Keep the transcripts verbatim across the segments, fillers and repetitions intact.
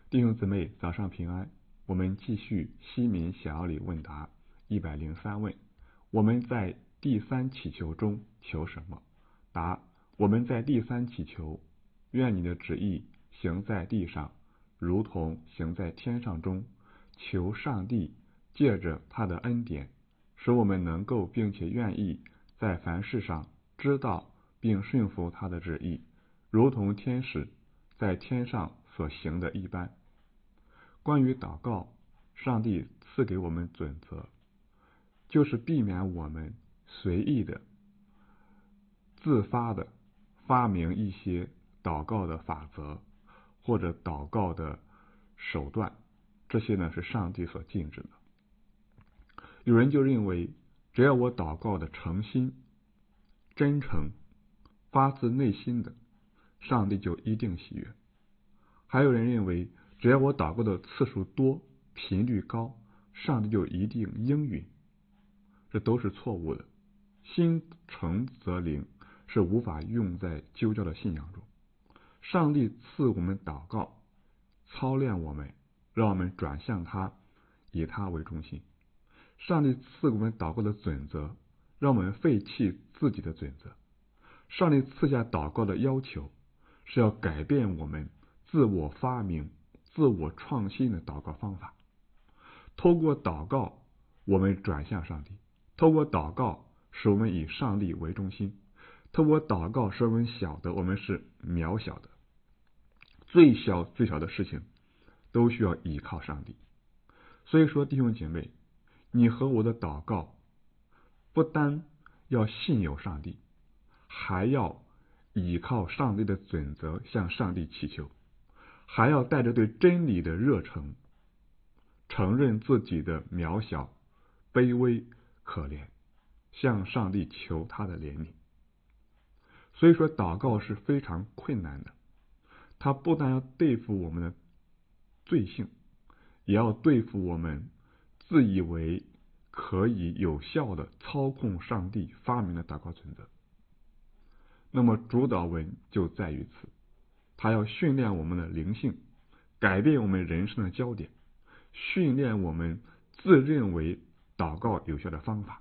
弟兄姊妹，早上平安。我们继续西敏小要理问答一百零三问。我们在第三祈求中求什么？答：我们在第三祈求，愿你的旨意行在地上，如同行在天上中。求上帝借着他的恩典，使我们能够并且愿意在凡事上知道并顺服他的旨意，如同天使在天上所行的一般。关于祷告，上帝赐给我们准则，就是避免我们随意的、自发的发明一些祷告的法则或者祷告的手段，这些呢是上帝所禁止的。有人就认为，只要我祷告的诚心、真诚、发自内心的，上帝就一定喜悦。还有人认为，只要我祷告的次数多、频率高，上帝就一定应允。这都是错误的。心诚则灵是无法用在基督教的信仰中。上帝赐我们祷告，操练我们，让我们转向他，以他为中心。上帝赐我们祷告的准则，让我们废弃自己的准则。上帝赐下祷告的要求，是要改变我们自我发明、自我创新的祷告方法。透过祷告，我们转向上帝；透过祷告，使我们以上帝为中心；透过祷告，使我们晓得我们是渺小的，最小最小的事情都需要依靠上帝。所以说，弟兄姐妹，你和我的祷告不单要信有上帝，还要依靠上帝的准则向上帝祈求，还要带着对真理的热诚，承认自己的渺小、卑微、可怜，向上帝求他的怜悯。所以说，祷告是非常困难的，它不但要对付我们的罪性，也要对付我们自以为可以有效的操控上帝发明的祷告准则。那么主导文就在于此，它要训练我们的灵性，改变我们人生的焦点，训练我们自认为祷告有效的方法。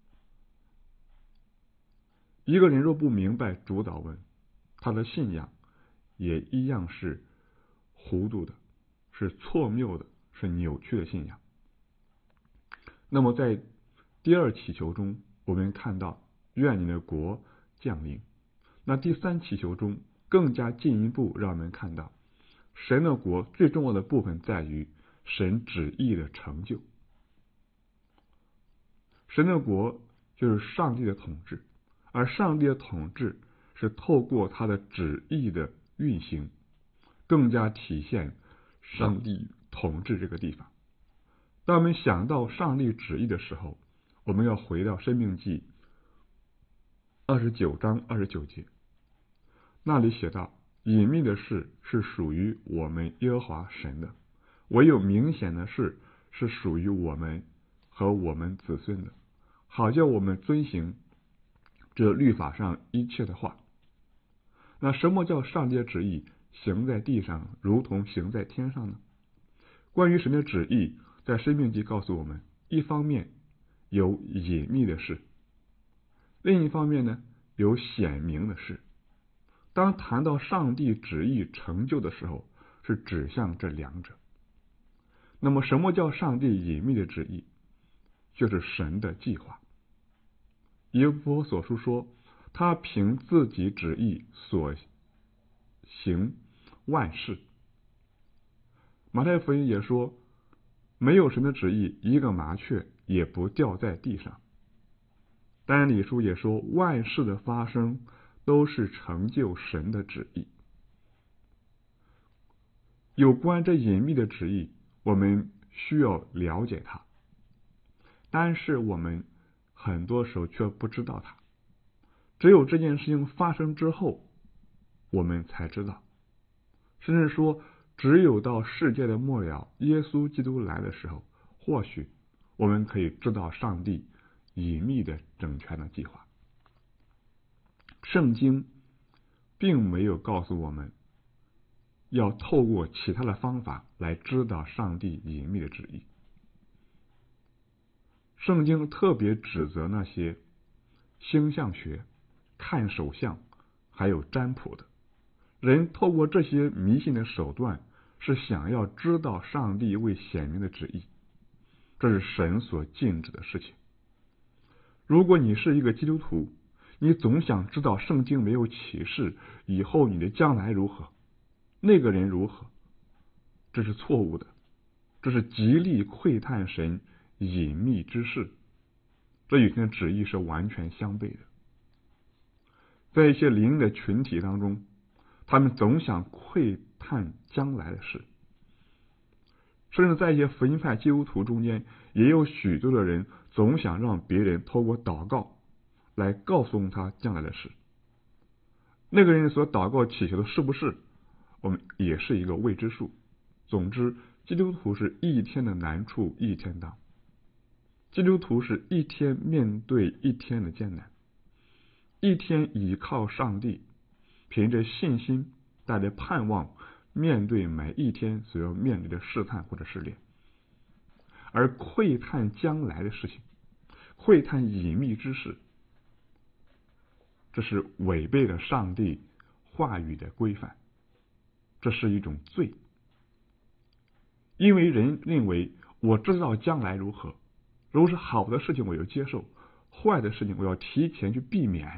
一个人若不明白主导文，他的信仰也一样是糊涂的，是错谬的，是扭曲的信仰。那么在第二祈求中，我们看到愿你的国降临。那第三祈求中更加进一步让我们看到，神的国最重要的部分在于神旨意的成就。神的国就是上帝的统治，而上帝的统治是透过他的旨意的运行，更加体现上帝统治这个地方。当我们想到上帝旨意的时候，我们要回到申命记二十九章二十九节，那里写道，隐秘的事是属于我们耶和华神的，唯有明显的事是属于我们和我们子孙的，好叫我们遵行这律法上一切的话。那什么叫上帝的旨意行在地上，如同行在天上呢？关于神的旨意，在申命记告诉我们，一方面有隐秘的事，另一方面呢有显明的事。当谈到上帝旨意成就的时候，是指向这两者。那么什么叫上帝隐秘的旨意？就是神的计划。以弗所书说，他凭自己旨意所行万事。马太福音也说，没有神的旨意，一个麻雀也不掉在地上。但以理书也说，万事的发生都是成就神的旨意。有关这隐秘的旨意，我们需要了解它，但是我们很多时候却不知道它。只有这件事情发生之后，我们才知道。甚至说，只有到世界的末了，耶稣基督来的时候，或许我们可以知道上帝隐秘的整全的计划。圣经并没有告诉我们要透过其他的方法来知道上帝隐秘的旨意。圣经特别指责那些星象学、看手相还有占卜的人，透过这些迷信的手段是想要知道上帝未显明的旨意，这是神所禁止的事情。如果你是一个基督徒，你总想知道圣经没有启示以后你的将来如何，那个人如何，这是错误的，这是极力窥探神隐秘之事，这与神的旨意是完全相悖的。在一些灵的群体当中，他们总想窥探将来的事，甚至在一些福音派基督徒中间，也有许多的人总想让别人透过祷告来告诉他将来的事。那个人所祷告祈求的是不是，我们也是一个未知数。总之，基督徒是一天的难处一天当，基督徒是一天面对一天的艰难，一天倚靠上帝，凭着信心带着盼望面对每一天所要面对的试探或者试炼。而窥探将来的事情，窥探隐秘之事，这是违背了上帝话语的规范，这是一种罪。因为人认为我知道将来如何，如果是好的事情我要接受，坏的事情我要提前去避免。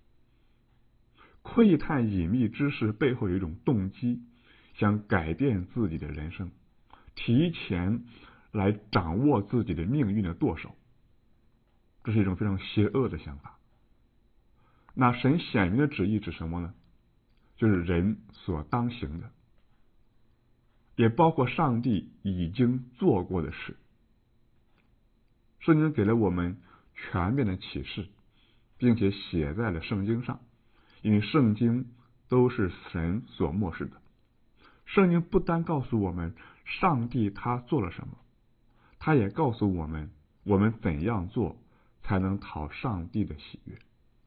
窥探隐秘之事背后有一种动机，想改变自己的人生，提前来掌握自己的命运的舵手，这是一种非常邪恶的想法。那神显明的旨意指什么呢？就是人所当行的，也包括上帝已经做过的事。圣经给了我们全面的启示，并且写在了圣经上，因为圣经都是神所默示的。圣经不单告诉我们上帝他做了什么，他也告诉我们我们怎样做才能讨上帝的喜悦。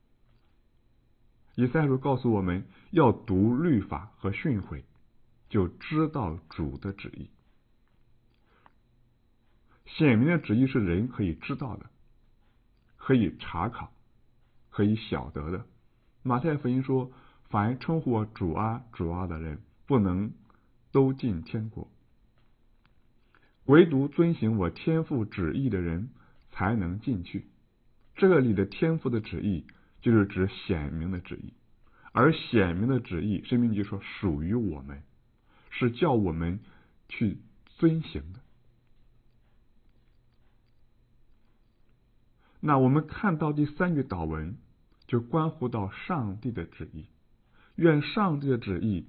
以赛亚书告诉我们要读律法和训诲，就知道主的旨意。显明的旨意是人可以知道的，可以查考，可以晓得的。马太福音说，凡称呼我主啊主啊的人，不能都进天国，唯独遵行我天父旨意的人才能进去。这里的天父的旨意就是指显明的旨意，而显明的旨意申命记说属于我们，是叫我们去遵行的。那我们看到第三句祷文，就关乎到上帝的旨意，愿上帝的旨意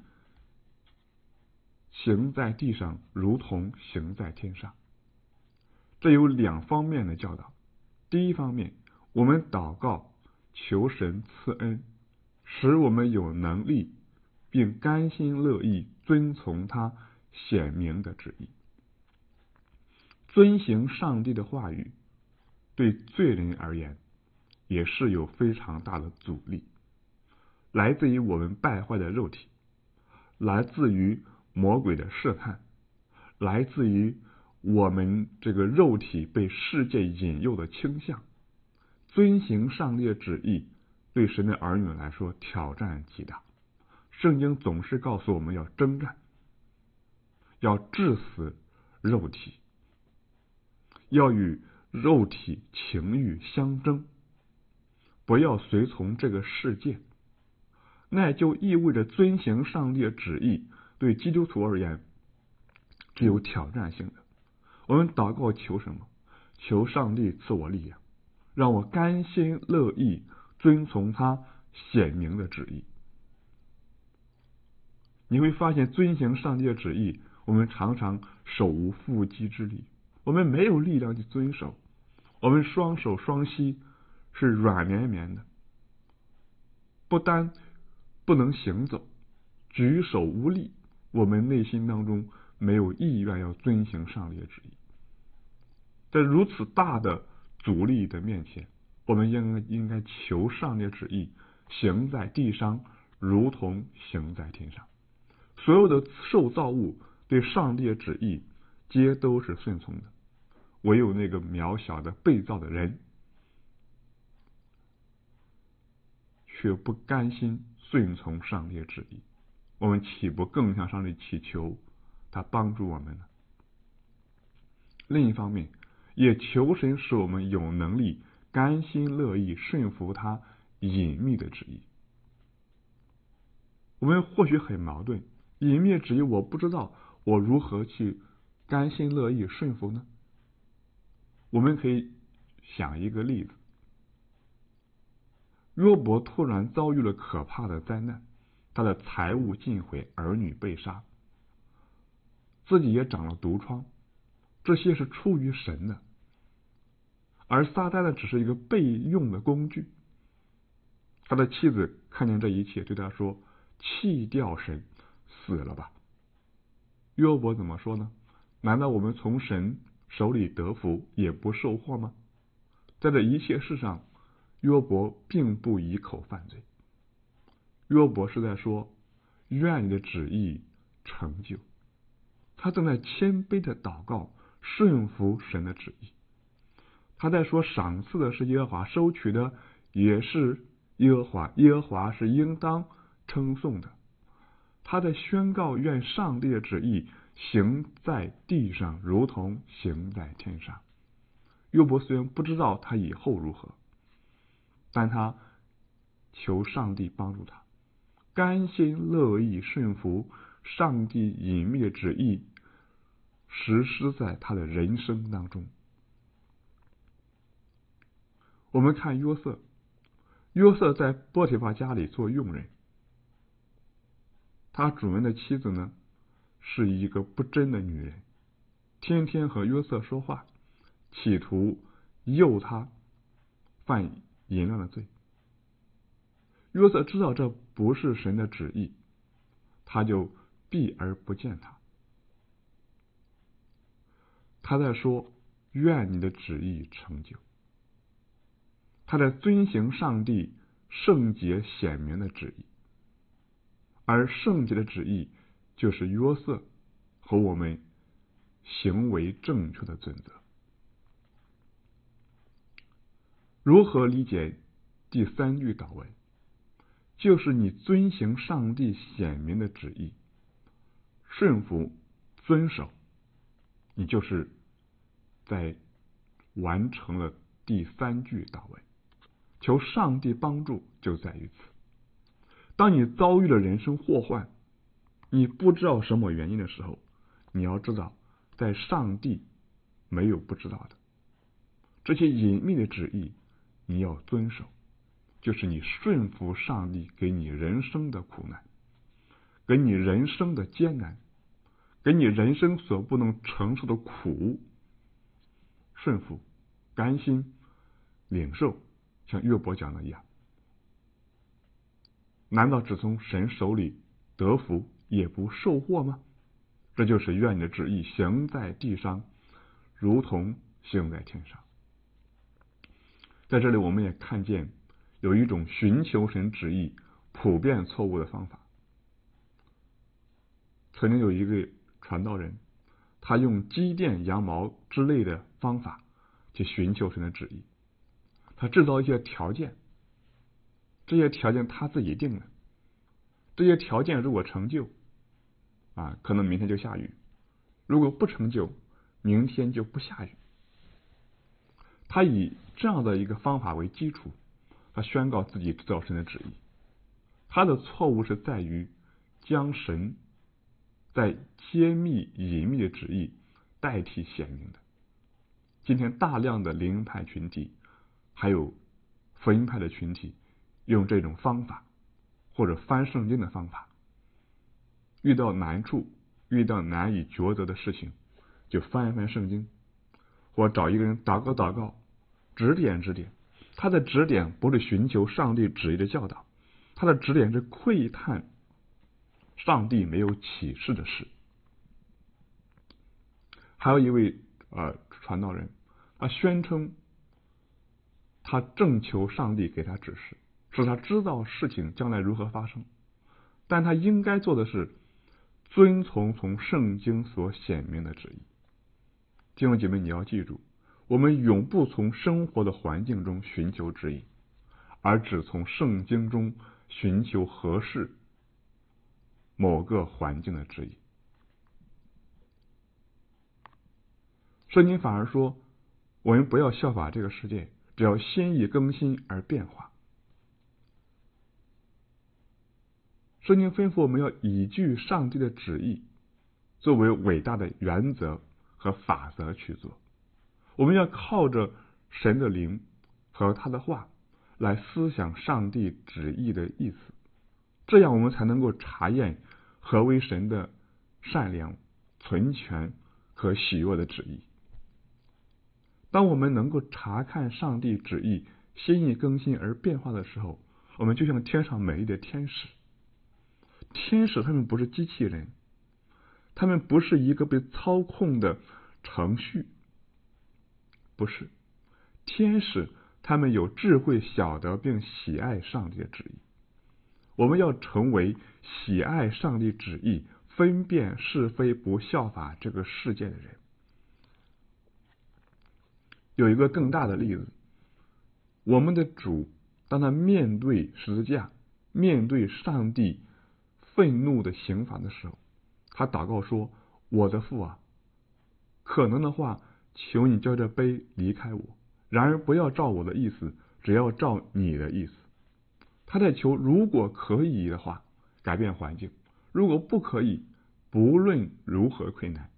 行在地上如同行在天上。这有两方面的教导。第一方面，我们祷告求神赐恩，使我们有能力并甘心乐意遵从他显明的旨意。遵行上帝的话语对罪人而言也是有非常大的阻力，来自于我们败坏的肉体，来自于魔鬼的试探，来自于我们这个肉体被世界引诱的倾向。遵行上帝的旨意对神的儿女来说挑战极大。圣经总是告诉我们要征战，要治死肉体，要与肉体情欲相争，不要随从这个世界。那就意味着遵行上帝的旨意对基督徒而言只有挑战性的。我们祷告求什么？求上帝赐我力量，让我甘心乐意遵从他显明的旨意。你会发现遵行上帝的旨意，我们常常手无缚鸡之力，我们没有力量去遵守，我们双手双膝是软绵绵的，不单不能行走，举手无力，我们内心当中没有意愿要遵行上帝的旨意。在如此大的阻力的面前，我们应该应该求上帝的旨意行在地上如同行在天上。 所有的受造物对上帝的旨意皆都是顺从的，唯有那个渺小的被造的人却不甘心顺从上帝的旨意。我们岂不更向上帝祈求他帮助我们呢？另一方面，也求神使我们有能力甘心乐意顺服他隐秘的旨意。我们或许很矛盾，隐秘的旨意我不知道我如何去甘心乐意顺服呢？我们可以想一个例子，约伯突然遭遇了可怕的灾难，他的财物尽毁，儿女被杀，自己也长了毒疮，这些是出于神的，而撒旦呢只是一个备用的工具。他的妻子看见这一切，对他说：弃掉神，死了吧。约伯怎么说呢？难道我们从神手里得福也不受祸吗？在这一切事上，约伯并不以口犯罪。约伯是在说：愿你的旨意成就。他正在谦卑的祷告，顺服神的旨意。他在说：赏赐的是耶和华，收取的也是耶和华，耶和华是应当称颂的。他在宣告：愿上帝的旨意行在地上，如同行在天上。约伯虽然不知道他以后如何，但他求上帝帮助他，甘心乐意顺服上帝隐秘的旨意，实施在他的人生当中。我们看约瑟，约瑟在波提乏家里做佣人，他主人的妻子呢是一个不贞的女人，天天和约瑟说话，企图诱他犯淫乱的罪。约瑟知道这不是神的旨意，他就避而不见他。他在说：愿你的旨意成就。他在遵行上帝圣洁显明的旨意，而圣洁的旨意就是约瑟和我们行为正确的准则。如何理解第三句祷文？就是你遵行上帝显明的旨意，顺服遵守，你就是在完成了第三句祷文。求上帝帮助就在于此。当你遭遇了人生祸患，你不知道什么原因的时候，你要知道，在上帝没有不知道的。这些隐秘的旨意你要遵守，就是你顺服上帝给你人生的苦难，给你人生的艰难，给你人生所不能承受的苦，顺服甘心领受，像约伯讲的一样。难道只从神手里得福也不受祸吗？这就是愿你的旨意行在地上，如同行在天上。在这里我们也看见有一种寻求神旨意普遍错误的方法。曾经有一个传道人，他用鸡垫羊毛之类的方法去寻求神的旨意，他制造一些条件，这些条件他自己定的，这些条件如果成就啊，可能明天就下雨，如果不成就，明天就不下雨。他以这样的一个方法为基础，他宣告自己知道神的旨意。他的错误是在于将神在揭秘隐秘的旨意代替显明的。今天大量的灵派群体还有福音派的群体用这种方法，或者翻圣经的方法，遇到难处，遇到难以抉择的事情，就翻一翻圣经，或找一个人祷告祷告，指点指点。他的指点不是寻求上帝旨意的教导，他的指点是窥探上帝没有启示的事。还有一位呃传道人，他宣称他正求上帝给他指示，使他知道事情将来如何发生，但他应该做的是遵从从圣经所显明的旨意。弟兄姐妹，你要记住，我们永不从生活的环境中寻求指引，而只从圣经中寻求合适某个环境的指引。圣经反而说，我们不要效法这个世界，只要心意更新而变化。圣经吩咐我们要依据上帝的旨意作为伟大的原则和法则去做。我们要靠着神的灵和他的话来思想上帝旨意的意思，这样我们才能够查验何为神的善良、纯全和喜悦的旨意。当我们能够查看上帝旨意心意更新而变化的时候，我们就像天上美丽的天使。天使他们不是机器人，他们不是一个被操控的程序，不是。天使他们有智慧，晓得并喜爱上帝的旨意。我们要成为喜爱上帝旨意、分辨是非、不效法这个世界的人。有一个更大的例子，我们的主当他面对十字架，面对上帝愤怒的刑罚的时候，他祷告说，我的父啊，可能的话求你叫这杯离开我，然而不要照我的意思，只要照你的意思。他在求，如果可以的话改变环境，如果不可以，不论如何困难，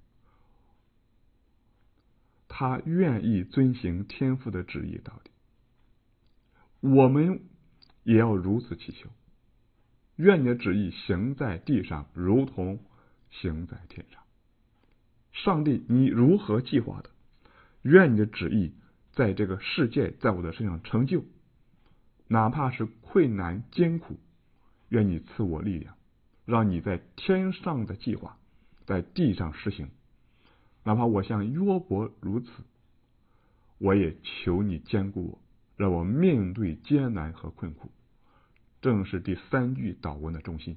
他愿意遵行天父的旨意到底。我们也要如此祈求，愿你的旨意行在地上，如同行在天上。上帝，你如何计划的？愿你的旨意在这个世界，在我的身上成就，哪怕是困难艰苦，愿你赐我力量，让你在天上的计划在地上实行。哪怕我像约伯如此，我也求你坚固我，让我面对艰难和困苦。正是第三句祷文的中心。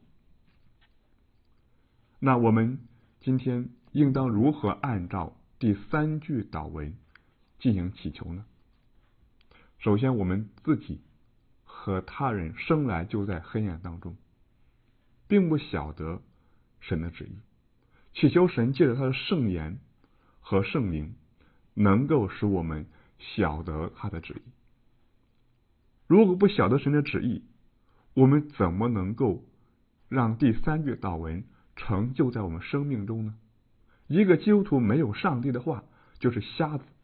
那我们今天应当如何按照第三句祷文进行祈求呢？首先，我们自己和他人生来就在黑暗当中，并不晓得神的旨意，祈求神借着他的圣言和圣灵能够使我们晓得他的旨意。如果不晓得神的旨意，我们怎么能够让第三句祷文成就在我们生命中呢？一个基督徒没有上帝的话，就是瞎子。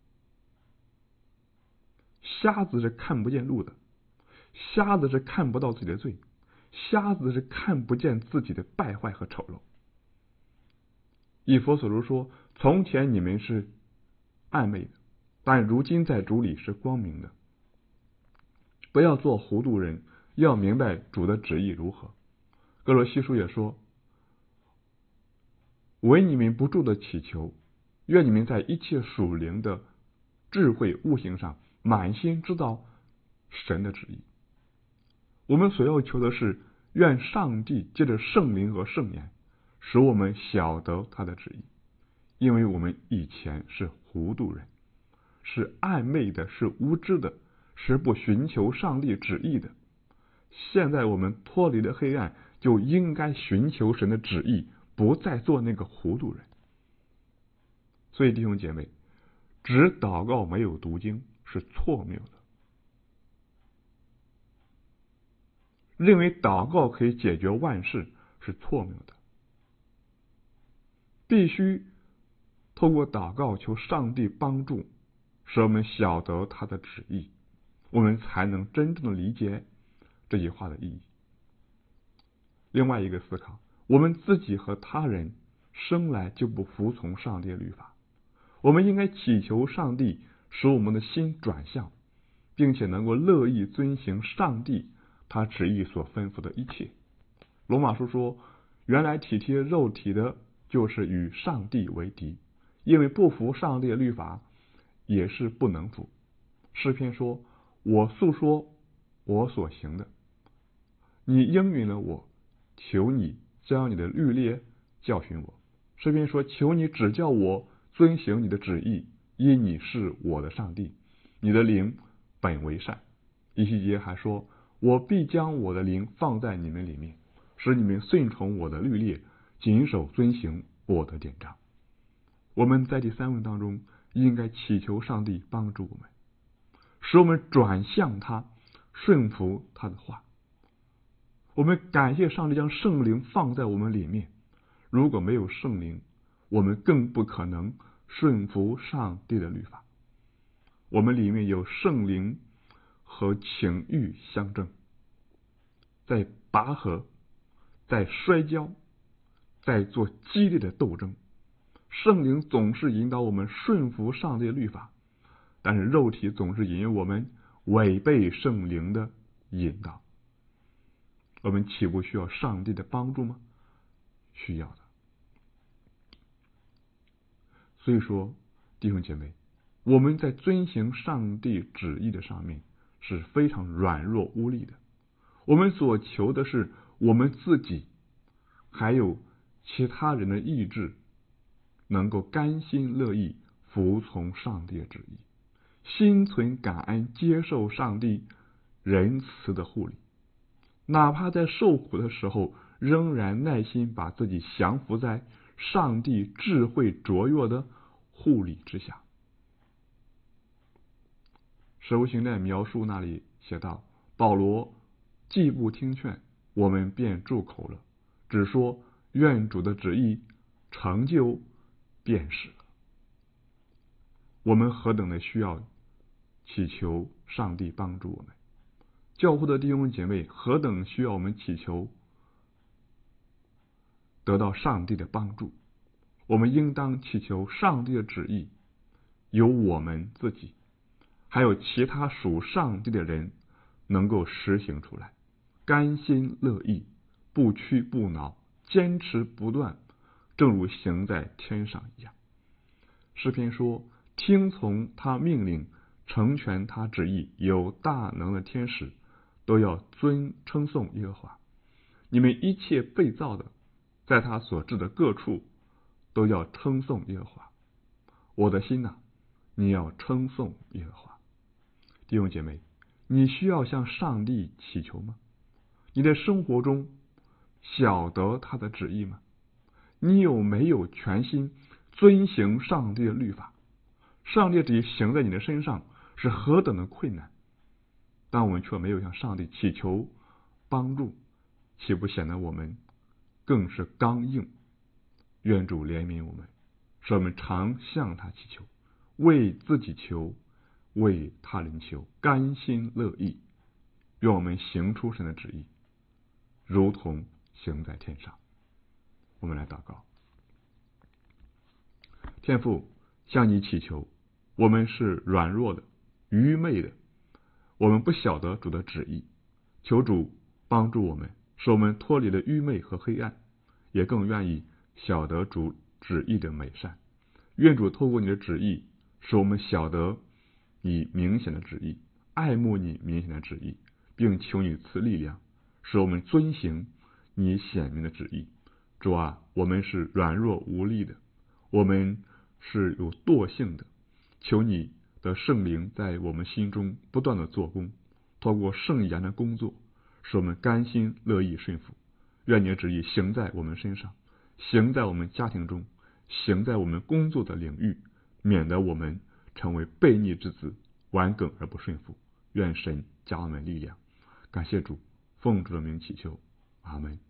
瞎子是看不见路的，瞎子是看不到自己的罪，瞎子是看不见自己的败坏和丑陋。以弗所书说，从前你们是暗昧的，但如今在主里是光明的。不要做糊涂人，要明白主的旨意如何。哥罗西书也说，为你们不住的祈求，愿你们在一切属灵的智慧悟性上满心知道神的旨意。我们所要求的是，愿上帝借着圣灵和圣言使我们晓得他的旨意，因为我们以前是糊涂人，是暧昧的，是无知的，是不寻求上帝旨意的。现在我们脱离了黑暗，就应该寻求神的旨意，不再做那个糊涂人。所以弟兄姐妹，只祷告没有读经是错谬的。认为祷告可以解决万事是错谬的。必须透过祷告求上帝帮助，使我们晓得他的旨意，我们才能真正的理解这句话的意义。另外一个思考，我们自己和他人生来就不服从上帝的律法，我们应该祈求上帝使我们的心转向，并且能够乐意遵行上帝他旨意所吩咐的一切。罗马书说，原来体贴肉体的就是与上帝为敌，因为不服上帝的律法也是不能服。诗篇说，我诉说我所行的，你应允了我，求你将你的律例教训我。诗篇说，求你指教我遵行你的旨意，因你是我的上帝，你的灵本为善。以西结还说，我必将我的灵放在你们里面，使你们顺从我的律例，谨守遵行我的典章。我们在第三问当中应该祈求上帝帮助我们，使我们转向他，顺服他的话。我们感谢上帝将圣灵放在我们里面，如果没有圣灵，我们更不可能顺服上帝的律法。我们里面有圣灵和情欲相争，在拔河，在摔跤，在做激烈的斗争。圣灵总是引导我们顺服上帝的律法，但是肉体总是引诱我们违背圣灵的引导。我们岂不需要上帝的帮助吗？需要的。所以说，弟兄姐妹，我们在遵行上帝旨意的上面是非常软弱无力的。我们所求的是我们自己还有其他人的意志能够甘心乐意服从上帝的旨意，心存感恩，接受上帝仁慈的护理，哪怕在受苦的时候仍然耐心把自己降服在上帝智慧卓越的护理之下。使徒行传描述那里写道，保罗既不听劝，我们便住口了，只说愿主的旨意成就便是了。我们何等的需要祈求上帝帮助我们，教会的弟兄姐妹何等需要我们祈求得到上帝的帮助。我们应当祈求上帝的旨意由我们自己还有其他属上帝的人能够实行出来，甘心乐意，不屈不挠，坚持不断，正如行在天上一样。诗篇说，听从他命令，成全他旨意，有大能的天使都要尊称颂耶和华。你们一切被造的，在他所治的各处都要称颂耶和华。我的心哪、啊，你要称颂耶和华。弟兄姐妹，你需要向上帝祈求吗？你的生活中晓得他的旨意吗？你有没有全心遵行上帝的律法？上帝的旨意行在你的身上是何等的困难，但我们却没有向上帝祈求帮助，岂不显得我们更是刚硬？愿主怜悯我们，使我们常向他祈求，为自己求，为他人求，甘心乐意，愿我们行出神的旨意，如同行在天上。我们来祷告。天父，向你祈求，我们是软弱的，愚昧的，我们不晓得主的旨意，求主帮助我们，使我们脱离了愚昧和黑暗，也更愿意晓得主旨意的美善。愿主透过你的旨意，使我们晓得你明显的旨意，爱慕你明显的旨意，并求你赐力量，使我们遵行你显明的旨意。主啊，我们是软弱无力的，我们是有惰性的，求你的圣灵在我们心中不断的做工，透过圣言的工作，使我们甘心乐意顺服。愿你的旨意行在我们身上，行在我们家庭中，行在我们工作的领域，免得我们成为悖逆之子，顽梗而不顺服。愿神加我们力量。感谢主，奉主的名祈求，阿们。